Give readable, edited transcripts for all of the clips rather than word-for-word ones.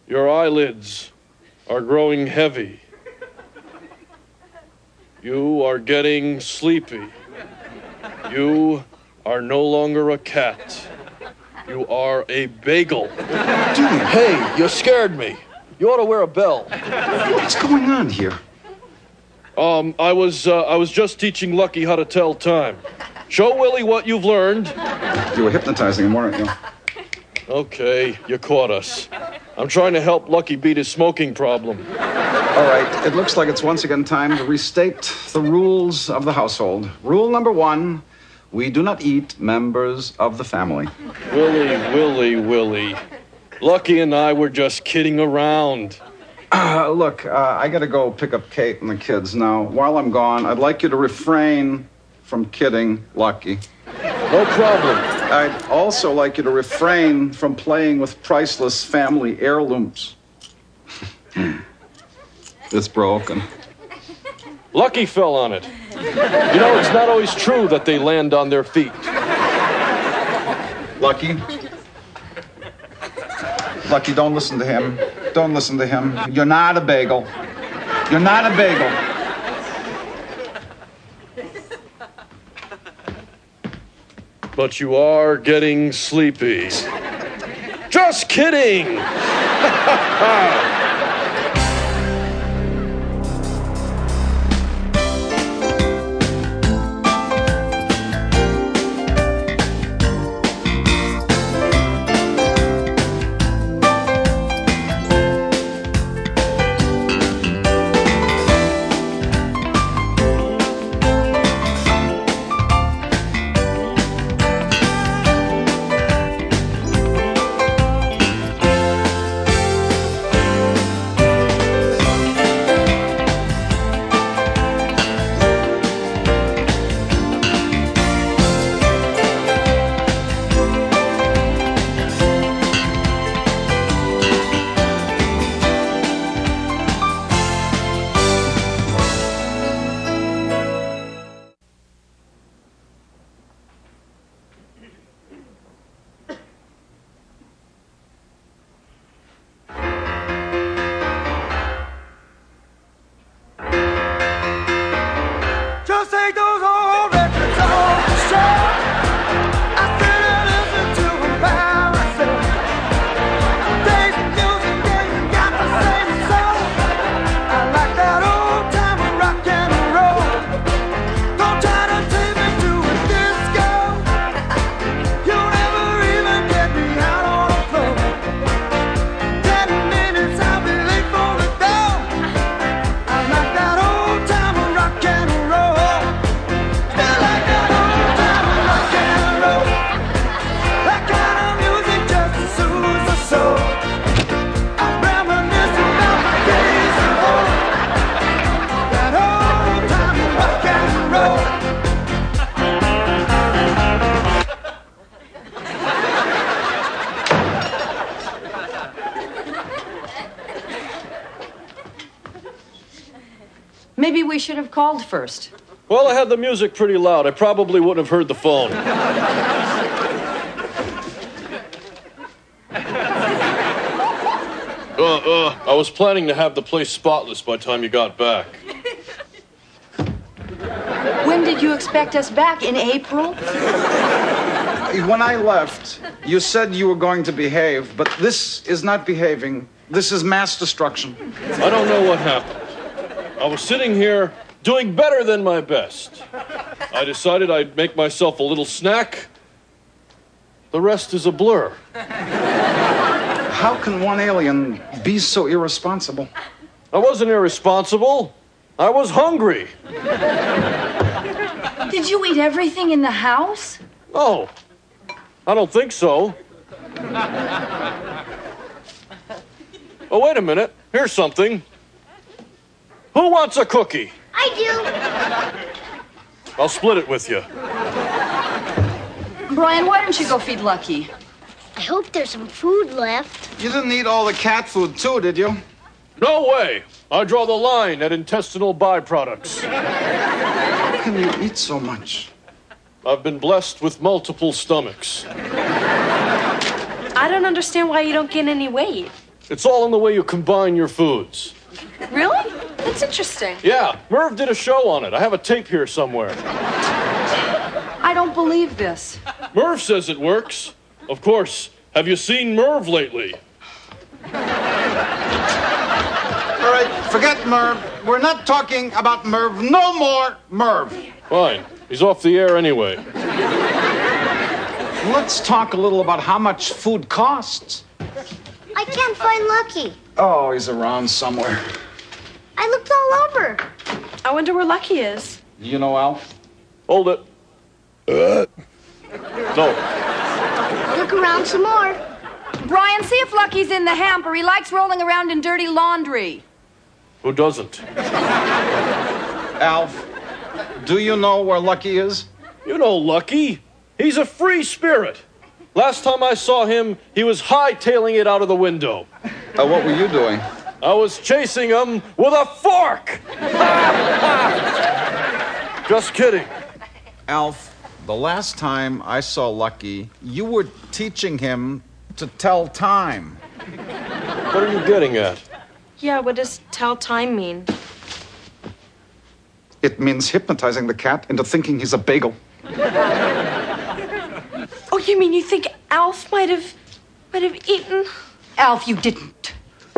Your eyelids are growing heavy. You are getting sleepy. You are no longer a cat. You are a bagel. Dude, hey, you scared me. You ought to wear a bell. What's going on here? I was just teaching Lucky how to tell time. Show Willie what you've learned. You were hypnotizing him, weren't you? Okay, you caught us. I'm trying to help Lucky beat his smoking problem. All right, it looks like it's once again time to restate the rules of the household. Rule number 1, we do not eat members of the family. Willie. Lucky and I were just kidding around. Look, I gotta go pick up Kate and the kids now. While I'm gone, I'd like you to refrain from kidding Lucky. No problem. I'd also like you to refrain from playing with priceless family heirlooms. It's broken. Lucky fell on it. You know, it's not always true that they land on their feet. Lucky, don't listen to him. Don't listen to him. You're not a bagel. You're not a bagel. But you are getting sleepy. Just kidding! Maybe we should have called first. Well, I had the music pretty loud. I probably wouldn't have heard the phone. I was planning to have the place spotless by the time you got back. When did you expect us back? In April? When I left, you said you were going to behave, but this is not behaving. This is mass destruction. I don't know what happened. I was sitting here doing better than my best. I decided I'd make myself a little snack. The rest is a blur. How can one alien be so irresponsible? I wasn't irresponsible. I was hungry. Did you eat everything in the house? No, I don't think so. Oh, wait a minute. Here's something. Who wants a cookie? I do. I'll split it with you. Brian, why don't you go feed Lucky? I hope there's some food left. You didn't eat all the cat food, too, did you? No way. I draw the line at intestinal byproducts. How can you eat so much? I've been blessed with multiple stomachs. I don't understand why you don't gain any weight. It's all in the way you combine your foods. Really? That's interesting. Yeah, Merv did a show on it. I have a tape here somewhere. I don't believe this. Merv says it works. Of course. Have you seen Merv lately? All right, forget Merv. We're not talking about Merv. No more Merv. Fine. He's off the air anyway. Let's talk a little about how much food costs. I can't find Lucky. Oh, he's around somewhere. I looked all over. I wonder where Lucky is. You know, Alf? Hold it. No. Look around some more. Brian, see if Lucky's in the hamper. He likes rolling around in dirty laundry. Who doesn't? Alf, do you know where Lucky is? You know Lucky. He's a free spirit. Last time I saw him, he was hightailing it out of the window. What were you doing? I was chasing him with a fork. Just kidding. Alf, the last time I saw Lucky, you were teaching him to tell time. What are you getting at? Yeah, what does tell time mean? It means hypnotizing the cat into thinking he's a bagel. Oh, you mean you think Alf might have eaten? Alf, you didn't.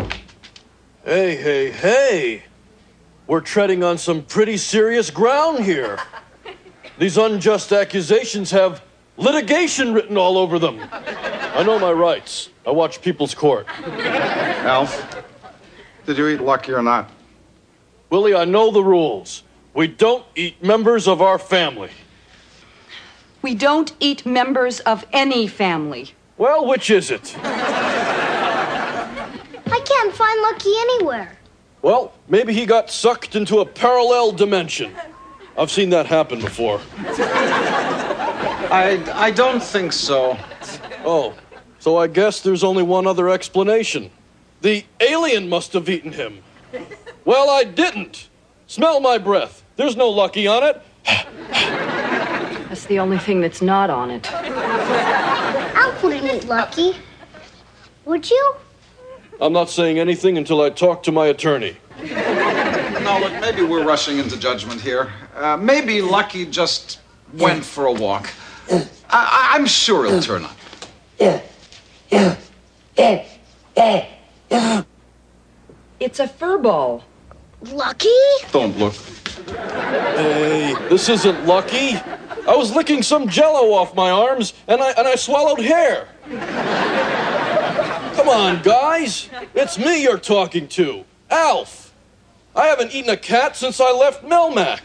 Hey. We're treading on some pretty serious ground here. These unjust accusations have litigation written all over them. I know my rights. I watch People's Court. Alf, did you eat Lucky or not? Willie, I know the rules. We don't eat members of our family. We don't eat members of any family. Well, which is it? I can't find Lucky anywhere. Well, maybe he got sucked into a parallel dimension. I've seen that happen before. I don't think so. Oh, so I guess there's only one other explanation. The alien must have eaten him. Well, I didn't. Smell my breath. There's no Lucky on it. That's the only thing that's not on it. Alf wouldn't eat Lucky. Would you? I'm not saying anything until I talk to my attorney. No, look, maybe we're rushing into judgment here. Maybe Lucky just went for a walk. I'm sure he'll turn up. It's a fur ball. Lucky? Don't look. Hey, this isn't Lucky. I was licking some Jell-O off my arms, and I swallowed hair. Come on, guys. It's me you're talking to, Alf. I haven't eaten a cat since I left Melmac.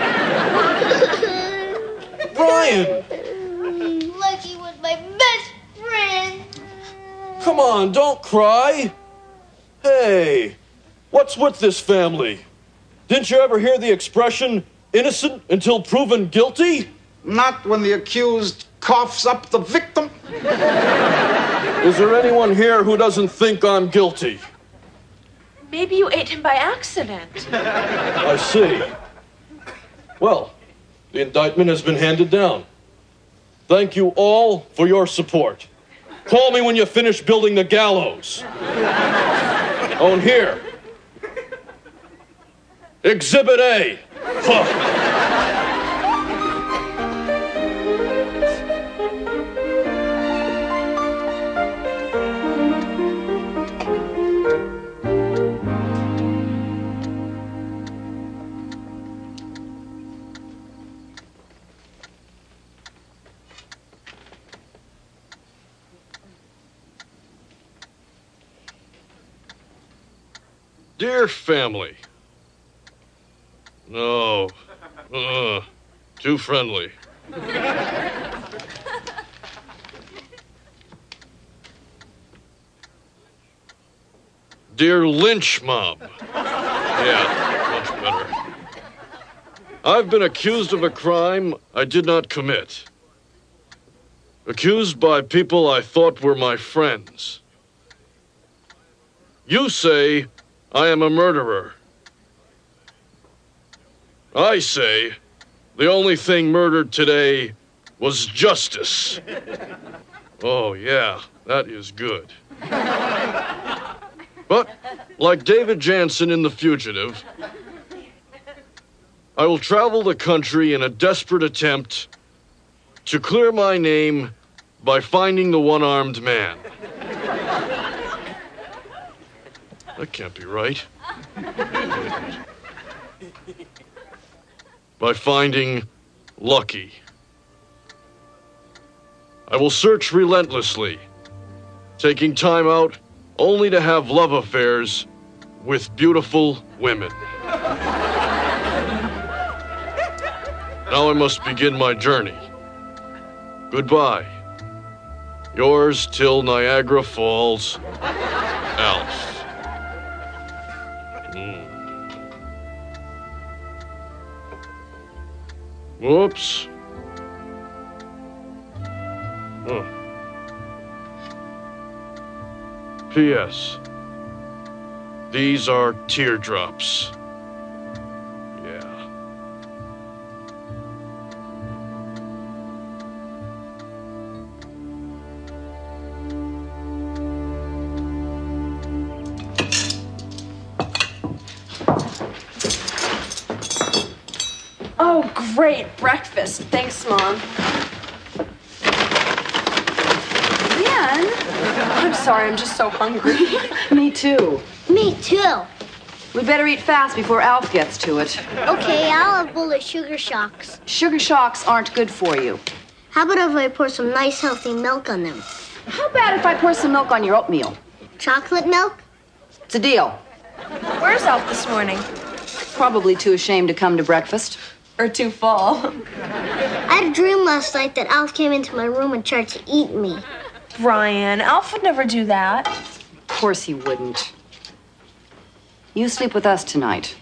Brian. Lucky was my best friend. Come on, don't cry. Hey, what's with this family? Didn't you ever hear the expression, innocent until proven guilty? Not when the accused coughs up the victim. Is there anyone here who doesn't think I'm guilty? Maybe you ate him by accident. I see. Well, the indictment has been handed down. Thank you all for your support. Call me when you finish building the gallows. Oh, and here. Exhibit A. Huh. Dear family. No. Too friendly. Dear Lynch Mob. Yeah, much better. I've been accused of a crime I did not commit. Accused by people I thought were my friends. You say I am a murderer. I say the only thing murdered today was justice. Oh, yeah, that is good. like David Jansen in The Fugitive, I will travel the country in a desperate attempt to clear my name by finding the one-armed man. That can't be right. By finding Lucky. I will search relentlessly, taking time out only to have love affairs with beautiful women. Now I must begin my journey. Goodbye. Yours till Niagara Falls, Alf. Whoops. Oh. P.S. These are teardrops. Yeah. Oh, great breakfast. Thanks, Mom. Leanne? I'm sorry, I'm just so hungry. Me too. Me too. We better eat fast before Alf gets to it. Okay, I'll have bullet sugar shocks. Sugar shocks aren't good for you. How about if I pour some nice healthy milk on them? How about if I pour some milk on your oatmeal? Chocolate milk? It's a deal. Where's Alf this morning? Probably too ashamed to come to breakfast. Or too full? I had a dream last night that Alf came into my room and tried to eat me. Brian, Alf would never do that. Of course he wouldn't. You sleep with us tonight.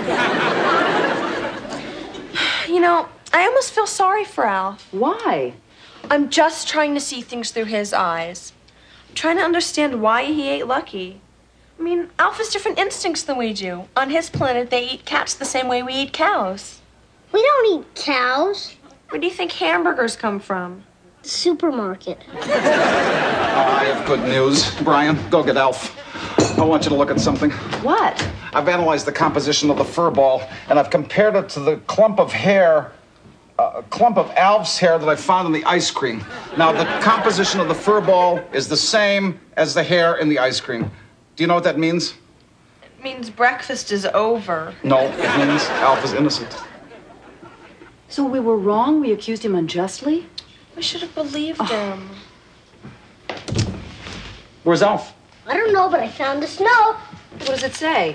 You know, I almost feel sorry for Alf. Why? I'm just trying to see things through his eyes. I'm trying to understand why he ate Lucky. I mean, Alf has different instincts than we do. On his planet, they eat cats the same way we eat cows. We don't eat cows. Where do you think hamburgers come from? The supermarket. I have good news. Brian, go get Alf. I want you to look at something. What? I've analyzed the composition of the fur ball, and I've compared it to the clump of hair, clump of Alf's hair that I found in the ice cream. Now, the composition of the fur ball is the same as the hair in the ice cream. Do you know what that means? It means breakfast is over. No, it means Alf is innocent. So we were wrong? We accused him unjustly? We should have believed him. Where's Alf? I don't know, but I found this note. What does it say?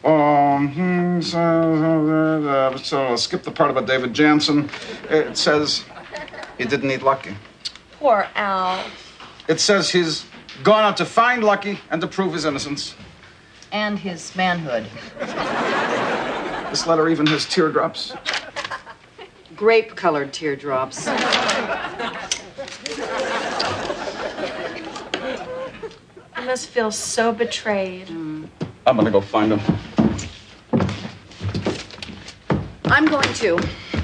So skip the part about David Jansen. It says he didn't eat Lucky. Poor Alf. It says he's gone out to find Lucky and to prove his innocence. And his manhood. This letter even has teardrops. Grape-colored teardrops. I must feel so betrayed. I'm gonna go find him. I'm going to.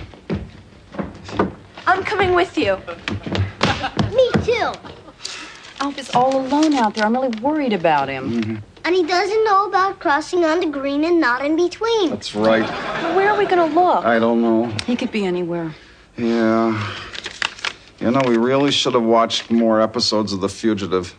I'm coming with you. Me too. Alf is all alone out there. I'm really worried about him. Mm-hmm. And he doesn't know about crossing on the green and not in between. That's right. Where are we going to look? I don't know. He could be anywhere. Yeah. You know, we really should have watched more episodes of The Fugitive.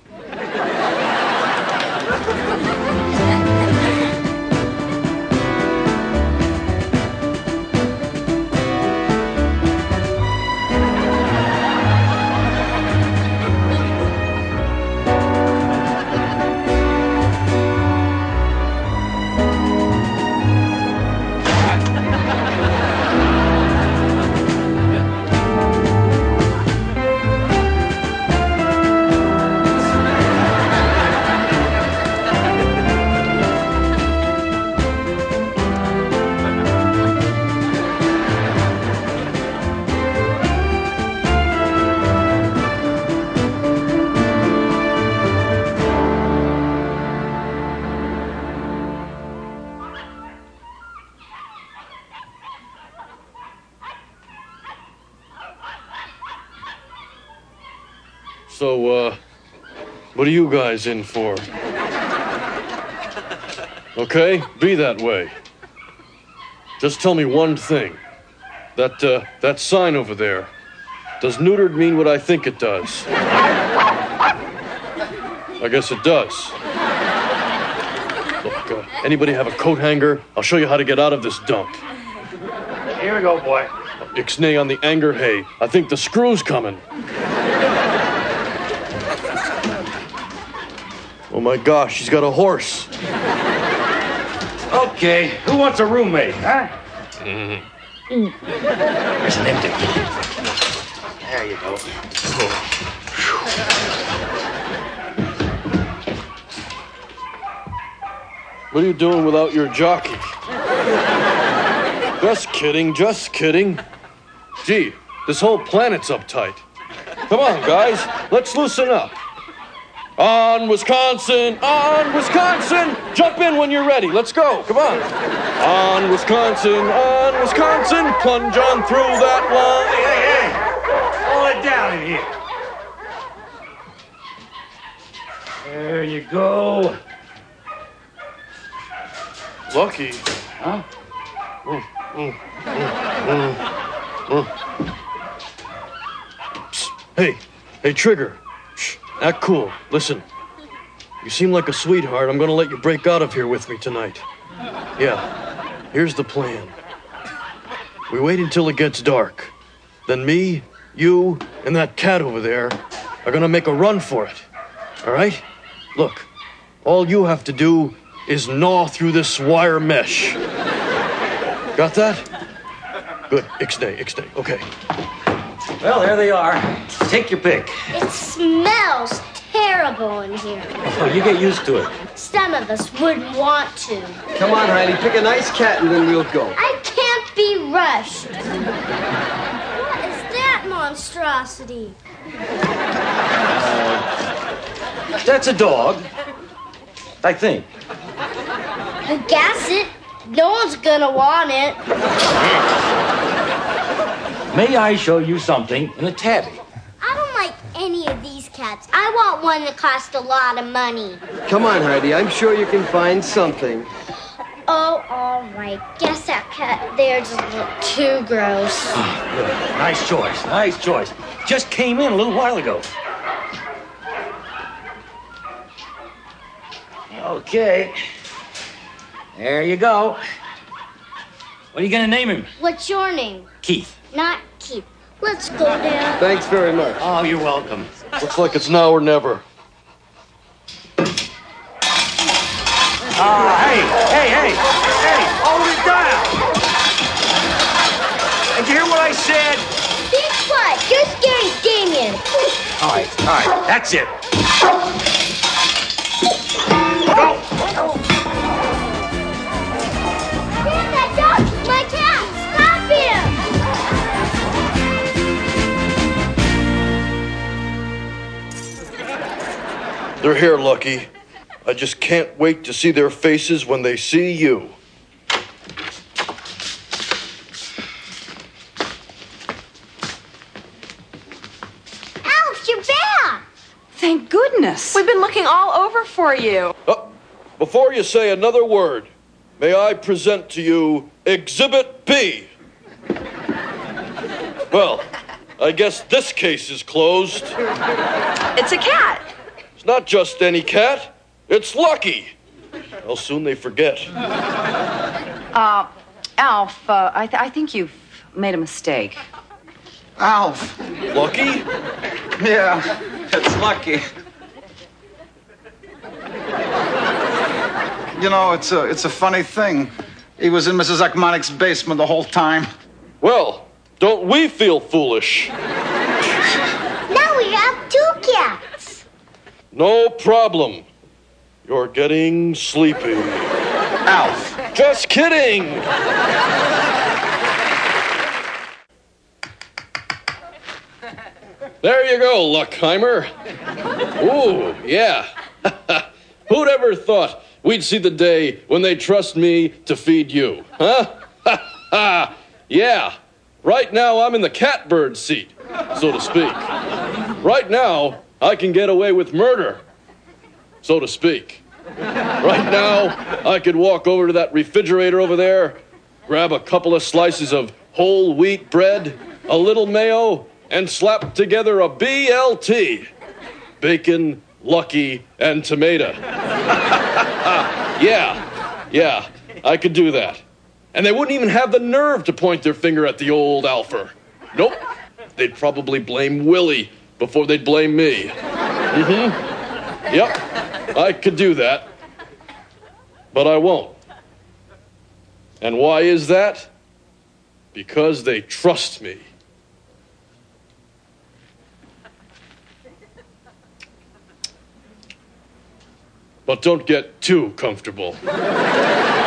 So, what are you guys in for? Okay, be that way. Just tell me one thing. That sign over there, does neutered mean what I think it does? I guess it does. Look, anybody have a coat hanger? I'll show you how to get out of this dump. Here we go, boy. Ixnay on the anger hay. I think the screw's coming. Oh my gosh, he's got a horse. Okay, who wants a roommate, huh? There's an empty. There you go. What are you doing without your jockey? Just kidding, just kidding. Gee, this whole planet's uptight. Come on, guys, let's loosen up. On, Wisconsin! On, Wisconsin! Jump in when you're ready. Let's go. Come on. On, Wisconsin! On, Wisconsin! Plunge on through that line. Hey! Hold it down in here. There you go. Lucky. Huh? Psst. Hey, Trigger. Shh, act cool. Listen, you seem like a sweetheart. I'm gonna let you break out of here with me tonight. Yeah, here's the plan. We wait until it gets dark. Then me, you, and that cat over there are gonna make a run for it. All right? Look, all you have to do is gnaw through this wire mesh. Got that? Good. Ixnay. Okay. Well, there they are. Take your pick. It smells terrible in here. Oh, you get used to it. Some of us wouldn't want to. Come on, Heidi, pick a nice cat and then we'll go. I can't be rushed. What is that monstrosity? That's a dog. I think. I guess it. No one's gonna want it. May I show you something in a tabby? I don't like any of these cats. I want one that costs a lot of money. Come on, Heidi, I'm sure you can find something. Oh, all right. Guess that cat there just looked too gross. Nice choice. Just came in a little while ago. Okay. There you go. What are you gonna name him? What's your name? Keith. Not Keith. Let's go down. Thanks very much. Oh, you're welcome. Looks like it's now or never. Hey, hold it down. Did you hear what I said? Be quiet. You're scaring Damien. All right, that's it. Go. Damn that dog! My cat! Stop him! They're here, Lucky. I just can't wait to see their faces when they see you. Alf, you're back! Thank goodness. We've been looking all over for you. Before you say another word, may I present to you Exhibit B? Well, I guess this case is closed. It's a cat. It's not just any cat. It's Lucky. How soon they forget. Alf, I think you've made a mistake. Alf. Lucky? Yeah, it's Lucky. You know, it's a funny thing. He was in Mrs. Ekmonic's basement the whole time. Well, don't we feel foolish? Now we have two cats. No problem. You're getting sleepy. Alf. Just kidding. There you go, Luckheimer. Ooh, yeah. Who'd ever thought we'd see the day when they trust me to feed you, huh? Yeah. Right now, I'm in the catbird seat, so to speak. Right now, I can get away with murder, so to speak. Right now, I could walk over to that refrigerator over there, grab a couple of slices of whole wheat bread, a little mayo, and slap together a BLT. Bacon, Lucky, and tomato. Yeah, I could do that. And they wouldn't even have the nerve to point their finger at the old Alfer. Nope. They'd probably blame Willie before they'd blame me. Yep, I could do that. But I won't. And why is that? Because they trust me. But don't get too comfortable.